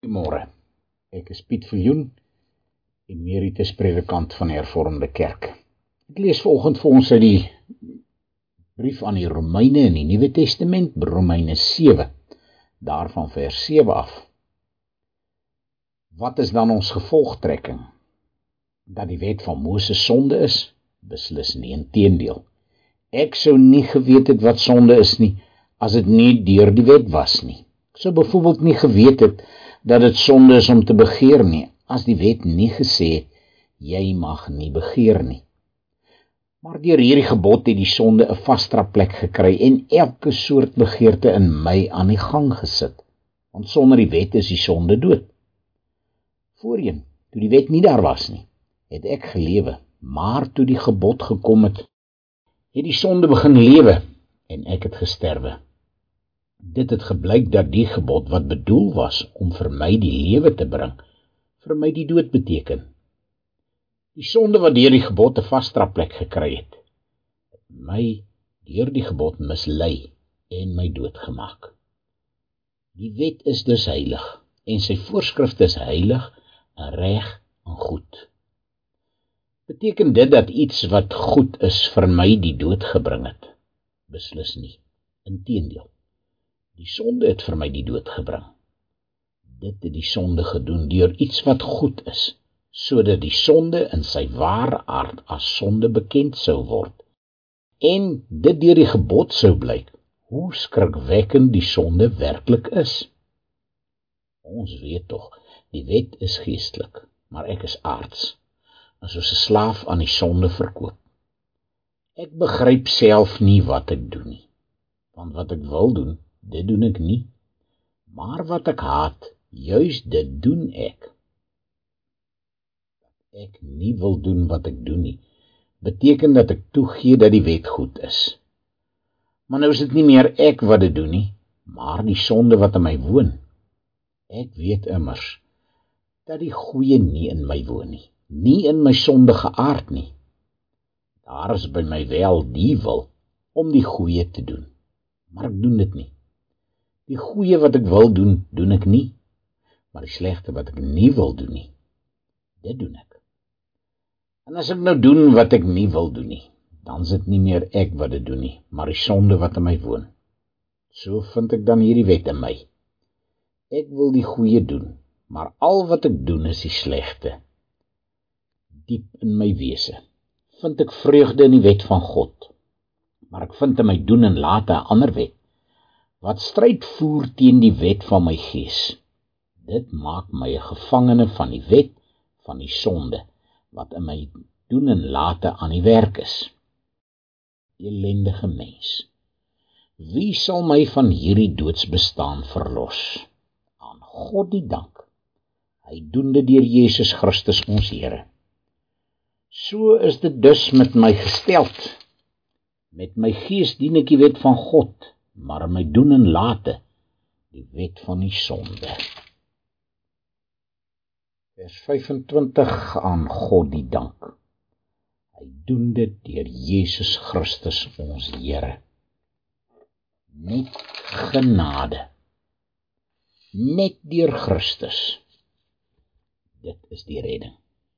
Goeiemôre, ek is Piet Viljoen, emeritus predikant van die Hervormde Kerk. Ek lees vanoggend vir ons uit die brief aan die Romeine in die Nuwe Testament, Romeine 7, daarvan vers 7 af. Wat is dan ons gevolgtrekking? Dat die wet van Moses sonde is? Beslis nie, inteendeel. Ek sou nie geweet het wat sonde is nie, as dit nie deur die wet was nie. Ek sou byvoorbeeld nie geweet het dat dit sonde is om te begeer nie, as die wet nie gesê het, jy mag nie begeer nie. Maar deur hierdie gebod het die sonde 'n vasdra plek gekry en elke soort begeerte in my aan die gang gesit. Want sonder die wet is die sonde dood. Voorheen, toe die wet nie daar was nie, het ek gelewe, maar toe die gebod gekom het die sonde begin lewe en ek het gesterwe. Dit het geblyk dat die gebod wat bedoel was om vir my die lewe te bring, vir my die dood beteken. Die sonde wat deur die gebod 'n vasdra plek gekry het my deur die gebod mislei en my doodgemaak. Die wet is dus heilig en sy voorskrifte is heilig en reg en goed. Beteken dit dat iets wat goed is vir my die dood gebring het? Beslis nie. Inteendeel. Die sonde het vir my die dood gebring. Dit het die sonde gedoen deur iets wat goed is, sodat die sonde in sy ware aard as sonde bekend sou word. En dit deur die gebod sou blyk, hoe skrikwekkend die sonde werklik is. Ons weet tog, die wet is geestelik, maar ek is aards, en soos 'n slaaf aan die sonde verkoop. Ek begryp self nie wat ek doen nie, want wat ek wil doen, dit doen ek nie, maar wat ek haat, juis dit doen ek. Dat ek nie wil doen wat ek doen nie, beteken dat ek toegee dat die wet goed is. Maar nou is dit nie meer ek wat dit doen nie, maar die sonde wat in my woon. Ek weet immers, dat die goeie nie in my woon nie, nie in my sondige aard nie. Daar is by my wel die wil, om die goeie te doen, maar ek doen dit nie. Die goeie wat ek wil doen, doen ek nie, maar die slegte wat ek nie wil doen nie, dit doen ek. En as ek nou doen wat ek nie wil doen nie, dan is dit nie meer ek wat dit doen nie, maar die sonde wat in my woon. So vind ek dan hierdie wet in my. Ek wil die goeie doen, maar al wat ek doen is die slegte. Diep in my wese vind ek vreugde in die wet van God, maar ek vind in my doen en late 'n ander wet, wat stryd voer teen die wet van my gees. Dit maak my 'n gevangene van die wet van die sonde, wat in my doen en late aan die werk is. Elendige mens, wie sal my van hierdie doodsbestaan verlos? Aan God die dank, hy doen dit deur Jesus Christus ons Here. So is dit dus met my gesteld. Met my gees dien ek die wet van God, maar in my doen en late die wet van die sonde. Vers 25, aan God die dank. Hy doen dit deur Jesus Christus ons Here. Net genade. Net deur Christus. Dit is die redding.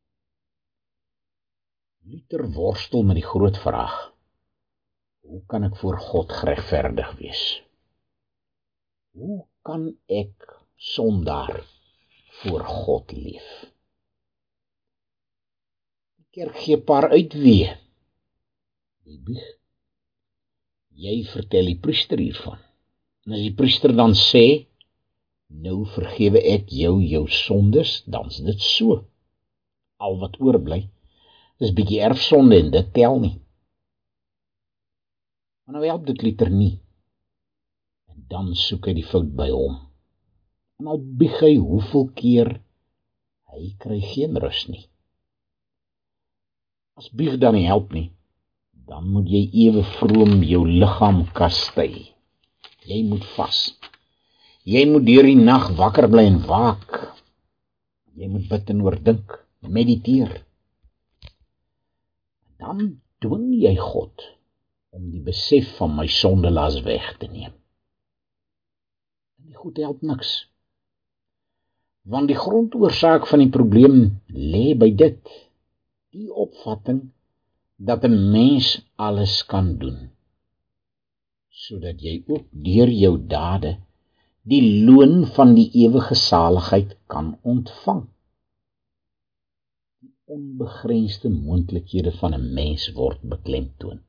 Luther worstel met die groot vraag: hoe kan ek voor God geregverdig wees? Hoe kan ek sondaar voor God leef? Die kerk gee 'n paar uitweë. Die bieg. Jy vertel die priester hiervan. En as die priester dan sê, nou vergewe ek jou sondes, dan is dit so. Al wat oorbly, is bietjie erfsonde en dit tel nie. Maar nou help dit Luther nie. En dan soek hy die fout by hom. En nou bieg hy hoeveel keer, hy kry geen rus nie. As bieg dan nie help nie, dan moet jy ewe vroom jou liggaam kastei. Jy moet vas. Jy moet deur die nag wakker bly en waak. Jy moet bid en oordink, mediteer. Dan dwing jy God om die besef van my sondelas weg te neem. En die goed help niks. Want die grondoorsaak van die probleem lê by dit, die opvatting dat 'n mens alles kan doen, sodat jy ook deur jou dade die loon van die ewige saligheid kan ontvang. Die onbegrensde moontlikhede van 'n mens word beklemtoon.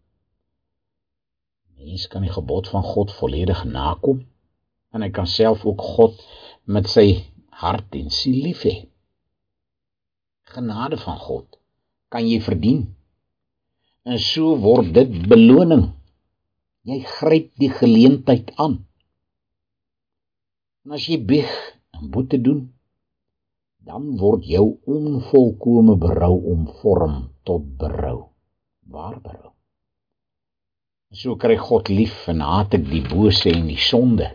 Mens kan die gebod van God volledig nakom, en hy kan self ook God met sy hart en siel lief hê. Genade van God kan jy verdien, en so word dit beloning. Jy gryp die geleentheid aan. En as jy bieg en boete doen, dan word jou onvolkome berou omvorm tot berou. Waar berou? En so kry God lief en haat ek die bose en die sonde.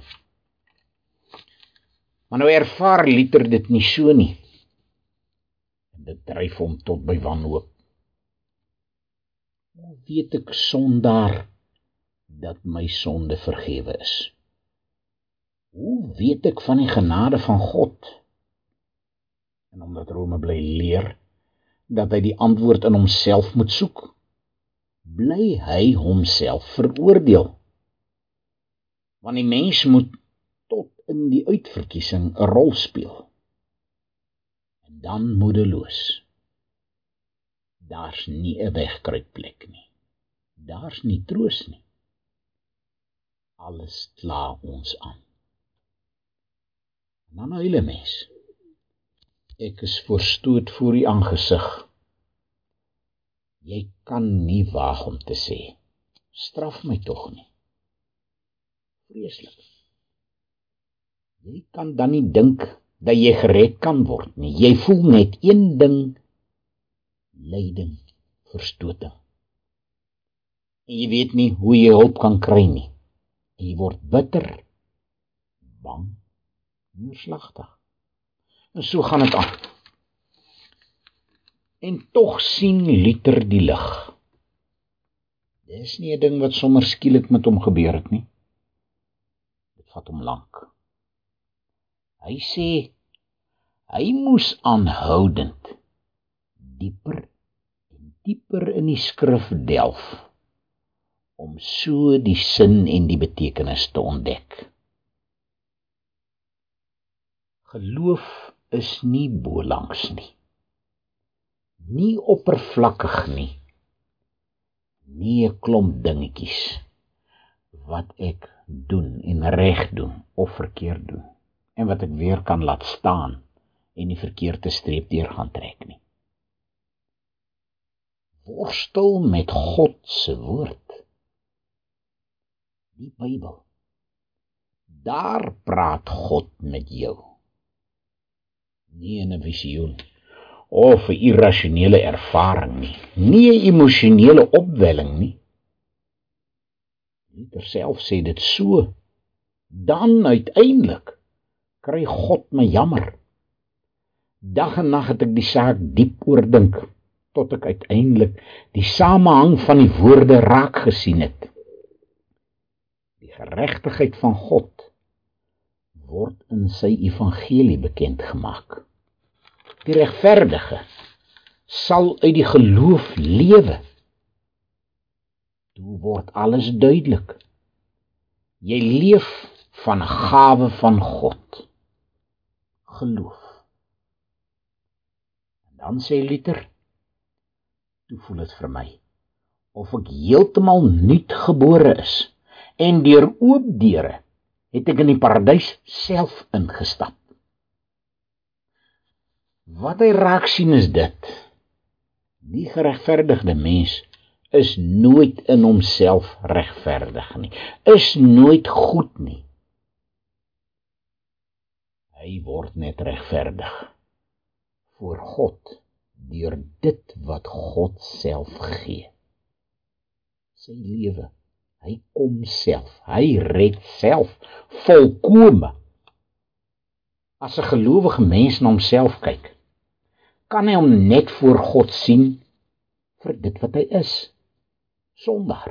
Maar nou ervaar Luther dit nie so nie. En dit dryf hom tot by wanhoop. Hoe weet ek sondaar dat my sonde vergewe is? Hoe weet ek van die genade van God? En omdat Rome bly leer dat hy die antwoord in homself moet soek, bly hy homself veroordeel. Want die mens moet tot in die uitverkiesing 'n rol speel. En dan moedeloos. Daar's nie 'n wegkruipplek nie. Daar's nie troos nie. Alles kla ons aan. En dan huil 'n mens. Ek is verstoot voor u aangesig. Jy kan nie waag om te sê, straf my tog nie. Vreeslik. Jy kan dan nie dink dat jy gered kan word nie. Jy voel net een ding, lyding, verstoting. En jy weet nie hoe jy hulp kan kry nie. En jy word bitter, bang, neerslagtig. En so gaan dit aan. En tog sien Luther die lig. Dis nie 'n ding wat sommer skielik met hom gebeur het nie. Dit vat hom lank. Hy sê, hy moes aanhoudend dieper en dieper in die skrif delf, om so die sin en die betekenis te ontdek. Geloof is nie bolangs nie. Nie oppervlakkig nie. Nie 'n klomp dingetjies wat ek doen en reg doen of verkeerd doen, en wat ek weer kan laat staan en die verkeerde streep deur gaan trek nie. Worstel met God se woord. Die Bybel. Daar praat God met jou. Nie in 'n visioen of 'n irrasionele ervaring nie. Nie 'n emosionele opwelling nie. Luther self sê dit so. Dan uiteindelik kry God my jammer. Dag en nag het ek die saak diep oordink, tot ek uiteindelik die samehang van die woorde raak gesien het. Die geregtigheid van God word in sy evangelie bekend gemaak. Die regverdige sal uit die geloof lewe. Toe word alles duidelik. Jy leef van 'n gawe van God. Geloof. En dan sê Luther, toe voel dit vir my of ek heeltemal nuut gebore is, en deur oop deure het ek in die paradys self ingestap. Wat hy raak sien is dit: die geregverdigde mens is nooit in homself regverdig nie, is nooit goed nie. Hy word net regverdig voor God deur dit wat God self gee. Sy lewe, hy kom self, hy red self, volkome. As 'n gelowige mens na homself kyk, kan hy hom net voor God sien vir dit wat hy is, sondaar.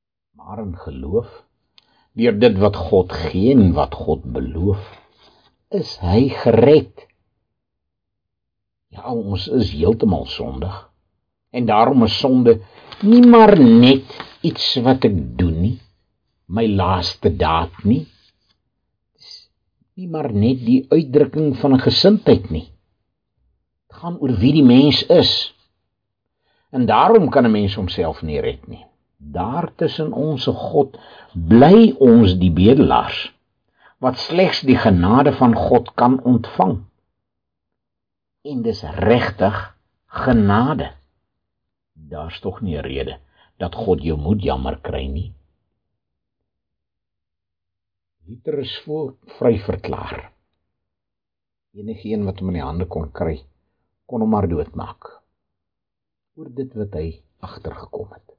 Maar in geloof, deur dit wat God gee en wat God beloof, is hy gered. Ja, ons is heeltemal sondig. En daarom is sonde nie maar net iets wat ek doen nie, my laaste daad nie. Dis nie maar net die uitdrukking van 'n gesindheid nie. Het gaan oor wie die mens is. En daarom kan 'n mens homself nie red nie. Daar tussen ons en God bly ons die bedelaars, wat slegs die genade van God kan ontvang. En dis regtig genade. Daar's tog nie 'n rede dat God jou moet jammer kry nie. Luther is vry verklaar. Enigeen wat hom in die hande kon kry, kon hom maar doodmaak. Oor dit wat hy agtergekom het.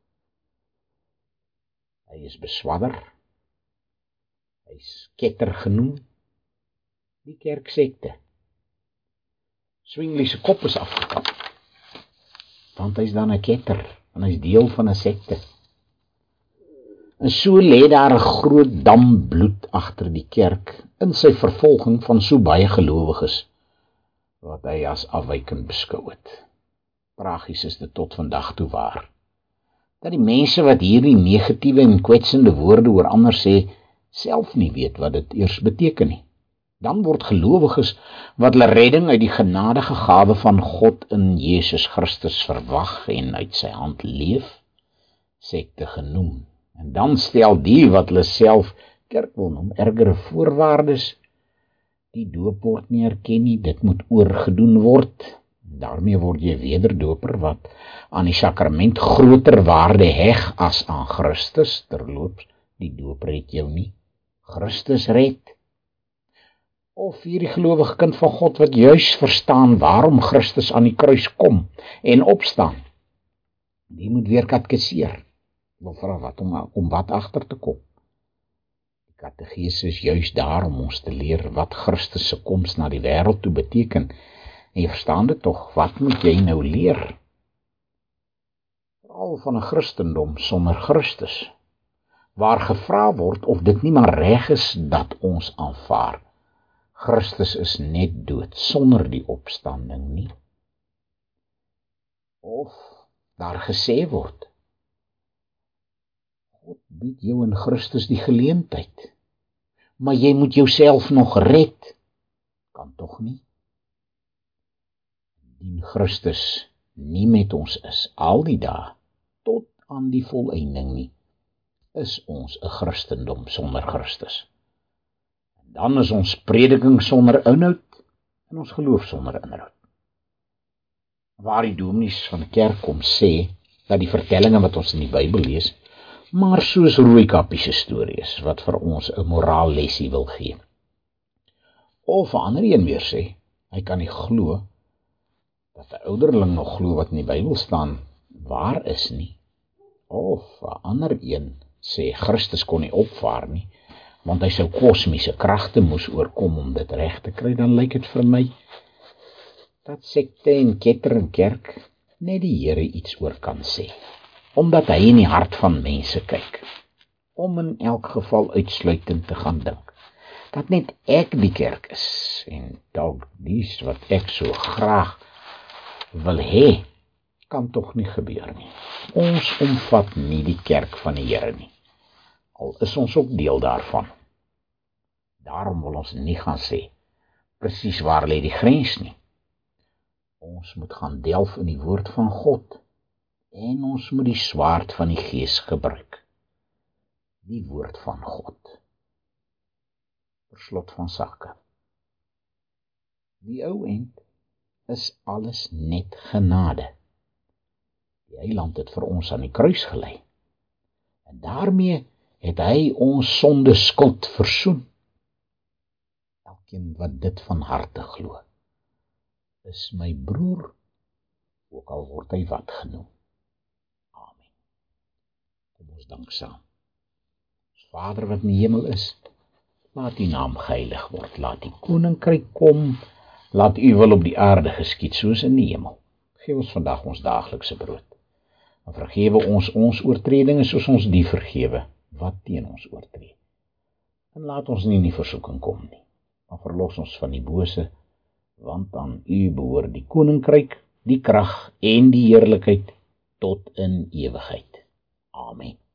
Hy is beswadder, hy is ketter genoem, die kerksekte. Zwingli se kop is afgekap, want hy is dan 'n ketter, en hy is deel van 'n sekte. En so lê daar 'n groot dam bloed agter die kerk, in sy vervolging van so baie gelowiges, wat hy as afwykend beskou het. Tragies is dit tot vandag toe waar, dat die mense wat hierdie negatiewe en kwetsende woorde oor ander sê, self nie weet wat dit eers beteken nie. Dan word gelowiges wat hulle redding uit die genadige gawe van God in Jesus Christus verwag en uit sy hand leef, sekte genoem. En dan stel die wat hulle self kerk wil noem, ergere voorwaardes. Die doop word nie erken nie, dit moet oorgedoen word. Daarmee word jy wederdoper wat aan die sakrament groter waarde heg as aan Christus. Terloops, die doop red jou nie, Christus red. Of hierdie gelowige kind van God wat juis verstaan waarom Christus aan die kruis kom en opstaan, die moet weer katkeseer. Wil vra wat om wat agter te kom. Die katedese is juis daar om ons te leer wat Christus se koms na die wêreld toe beteken. En jy verstaan dit tog, wat moet jy nou leer? Veral van 'n Christendom sonder Christus, waar gevra word of dit nie maar reg is dat ons aanvaar. Christus is net dood, sonder die opstanding nie. Of daar gesê word, God bied jou in Christus die geleentheid, maar jy moet jouself nog red. Kan tog nie. Indien Christus nie met ons is, al die dae, tot aan die volëinding nie, is ons 'n Christendom sonder Christus. En dan is ons prediking sonder inhoud, en ons geloof sonder inhoud. Waar die dominees van die kerk kom sê, dat die vertellinge wat ons in die Bybel lees, maar soos Rooikappie se storie is, wat vir ons 'n moraallesie wil gee. Of 'n ander een weer sê, hy kan nie glo, dat 'n ouderling nog glo wat in die Bybel staan, waar is nie. Of 'n ander een sê, Christus kon nie opvaar nie, want hy sou kosmiese kragte moes oorkom om dit reg te kry. Dan lyk dit vir my, dat sekte en ketter en kerk net die Here iets oor kan sê, omdat hy in die hart van mense kyk, om in elk geval uitsluitend te gaan dink, dat net ek die kerk is, en dalk dies wat ek so graag wil hê, kan tog nie gebeur nie. Ons omvat nie die kerk van die Here nie, al is ons ook deel daarvan. Daarom wil ons nie gaan sê, presies waar lê die grens nie. Ons moet gaan delf in die woord van God, en ons moet die swaard van die Gees gebruik, die woord van God. Per slot van sake. Die ou end is alles net genade. Die Heiland het vir ons aan die kruis gelei, en daarmee het hy ons sonde skuld versoen. Elkeen wat dit van harte glo, is my broer, ook al word hy wat genoem. Amen. Kom ons dank saam. Ons Vader wat in die hemel is, laat U naam geheilig word, laat U koninkryk kom, laat U wil op die aarde geskied soos in die hemel. Geef ons vandag ons daaglikse brood, en vergewe ons oortredinge soos ons die vergewe, wat teen ons oortree. En laat ons nie in die versoeking kom nie, en verlos ons van die bose, want aan U behoort die koninkryk, die krag en die heerlikheid tot in ewigheid. Amen.